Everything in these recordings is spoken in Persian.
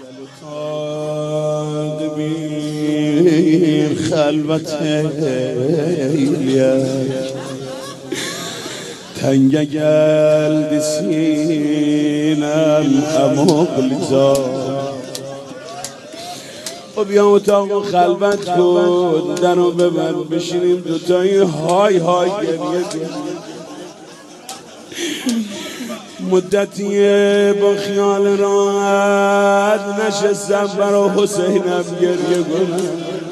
اتاق بیر خلوت تنگ گلد سینم اموقل زاد و بیا اتاق خلوت کن درو ببر بشینیم دوتایی های های گریه مدتیه با خیال راحت نشستم برا حسینم گریه کنم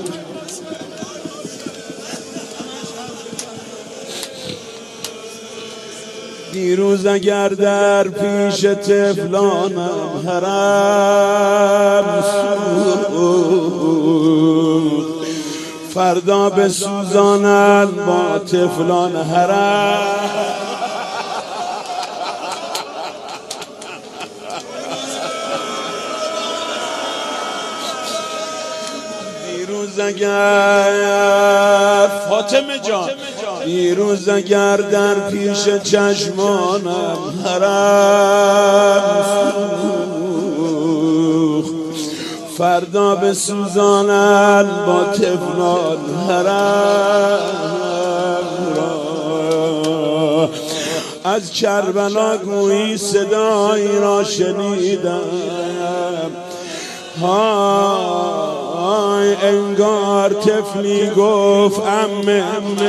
دیروز اگر در پیش طفلانم حرم سوخت فردا به سوزانن با طفلان حرم دیروز اگر فاطمه جان دیروز اگر در پیش چشمانم حرم سوخت فردا به سوزانن با طفلان حرم را از کربلا گویی صدایی را شنیدم های انگار طفلی گفت عمه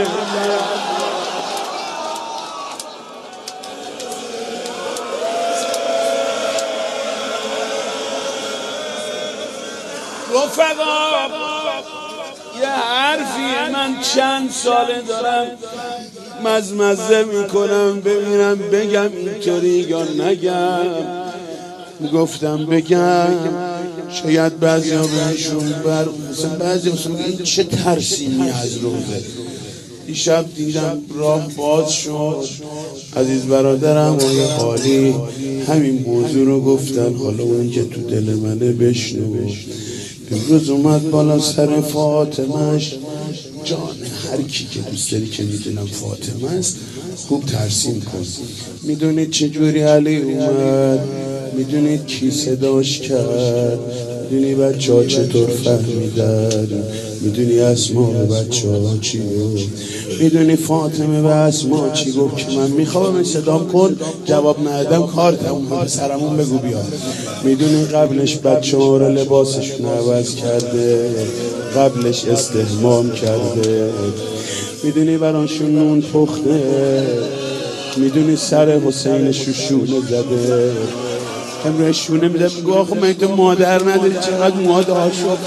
رفقا یه حرفی من چند ساله دارم مزمزه میکنم ببینم بگم اینطوری یا نگم گفتم بگم شاید بعضی ها بهشون مثلا بعضی ها این چه ترسیمی از روزه دیشب دیدم راه باز شد عزیز برادرم و یه حالی همین موضوع رو گفتن حالا اون که تو دل منه بشنو امروز اومد بالا سر فاطمهش جان هر کی که دوست داری که میدونم فاطمه است خوب ترسیم کن میدونید چجوری علی اومد میدونید کی صداش کرد میدونی بچه ها چطور فهمیدن میدونی اسما به بچه ها چی گفت میدونی فاطمه به اسما چی گفت که من میخوام صدام کن جواب ندادم کار تموم به سرمون بگو بیا میدونی قبلش بچه ها رو لباسشون عوض کرده قبلش استحمام کرده میدونی براشون نون پخته میدونی سر حسین شونه زده امروز شونه میده میگو آخه من تو مادر نداری چقدر موهات آشفت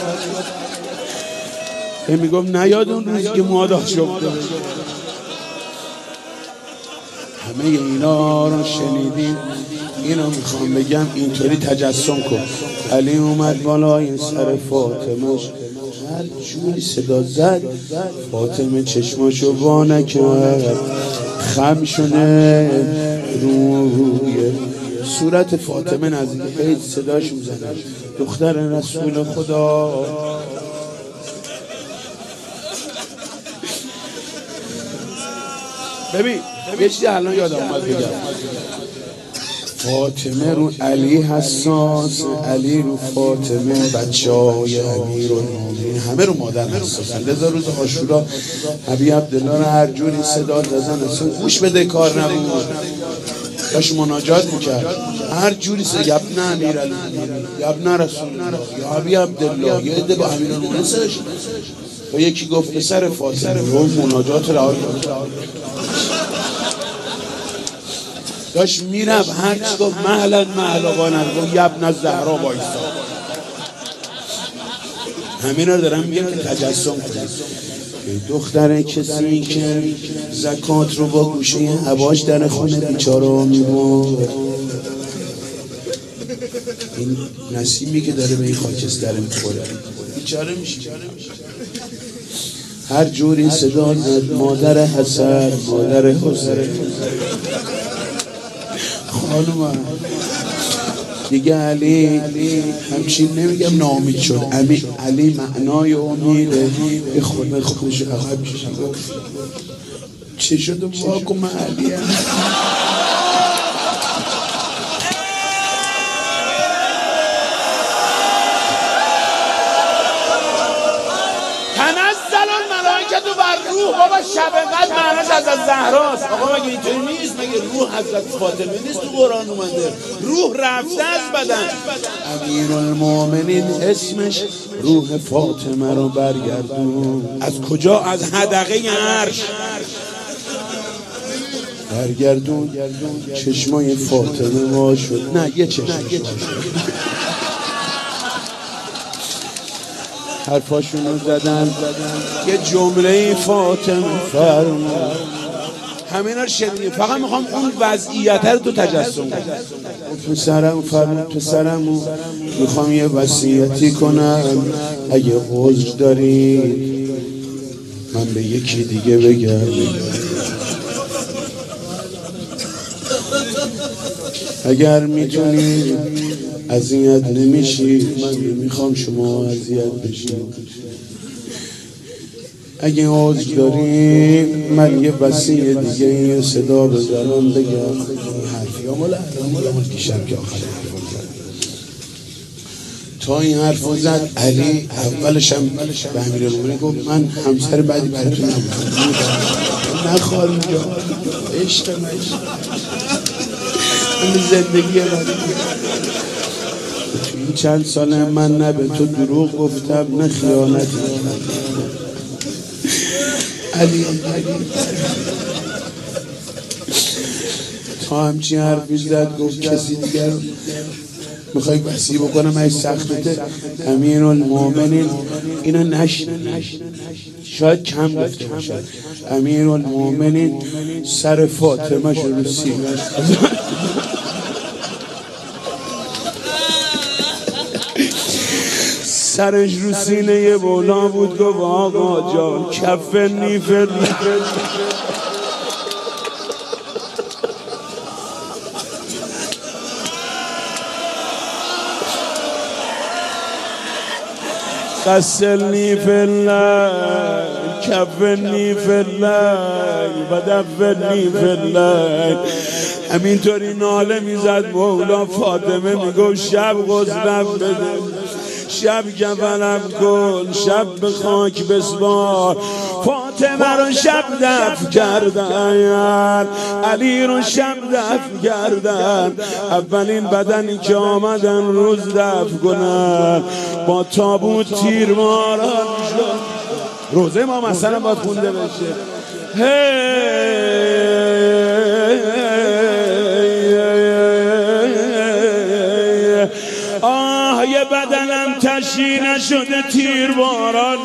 میگم نیاد اون روزی که موهات آشفته همه اینا رو شنیدیم اینو میخوام بگم اینطوری تجسم کن علی اومد بالا این سر فاطمهش هر جوری صدا زد فاطمه چشماشو وا نکرد خم شده روی صورت فاطمه نزدیک حیث صداش میزنه دختر رسول خدا ببین یه چیزی الان یادم اومد بگم فاطمه رو علی حساس علی رو فاطمه بچه های امیر و نومین همه رو مادر حساسن لذا روز عاشورا ابی عبدالله رو هر جوری صدا دادن اصلا گوش بده کار نبود داشت مناجات میکرد هر جوری یبن امیر علی یبن رسول الله یا ابی عبدالله یه عده با امیر المؤمنین سرش و یکی گفت پسر فاطمه رو مناجات رها داشت میرم هر چی گفت مهلا مهلوانم گفت یبن زهرا وایسا همین رو دارم میگم که تجسم کنید دختر کسی که زکات رو با گوشه هواش در خونه بیچاره میبرد این نسیمی که داره به این خاکستر میخوره بیچاره میشه هر جوری صدا زد مادر حسن مادر حسین خانومم دیگه علی همچین نمیگم ناامید شد علی معنای امیده به خودش عقب چه شد واکو من علی شب قدر معناش حضرت زهراست. آقا مگه اینطوری نیست؟ مگه روح حضرت فاطمه نیست تو قرآن اومده؟ روح رفته از بدن. امیرالمومنین اسمش روح فاطمه رو برگردون. از کجا؟ از حدقه عرش برگردون. چشمای فاطمه وا شد. نه یه چشمش وا شد. حرفاشونو زدن. یه جمله فاطمه فرمود. همینا رو شنیدیم. فقط میخوام اون وضعیت رو تو تجسم کنم. پسرم فرمود پسرمو میخوام یه وصیتی کنم. اگه عذر دارید من به یکی دیگه بگم. اگر میتونید اذیت نمیشید من میخوام شما اذیت بشید. اگه عذر دارید من یه وصیه دیگه یه صدا بزنم بگم. این حرفی ها مال دیشب که آخر تا این حرف زد علی اولش هم به امیرالمومنین گفت من همسر بعدی براتون نبودم. نخوار اینجا عشق من این زندگی من. تو این چند ساله من نه به تو دروغ گفتم نه خیانت کردم. علی تا همچی حرفی زد گفت کسی دیگر میخوای وصیه بکنم ای سختته. امیرالمومنین اینو نشنید شاید کم گفته باشد. امیرالمومنین سر فاطمه شو رو سینه‌اش سرش رو سینه مولا بود. گفت آقا جان کفنی فلک. غسلنی فلک کفنی فلک و دفنی فلک. همینطوری ناله میزد مولا. فاطمه میگفت شب غسلم بده، شب کفنم کن، شب به خاک بسپار. فاطمه رو شب دفن کردن، علی رو شب دفن کردن. اولین بدنی که آمدن روز دفن کنن با تابوت تیرماران شد. روزه ما مثلا باید خونده بشه. آه یه بدنم تشییع نشده تیرباران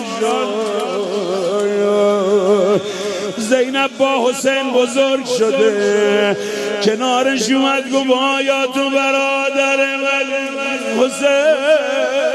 شد. زینب با حسین بزرگ شده کنارش اومد گفت آیا تو برادر من حسین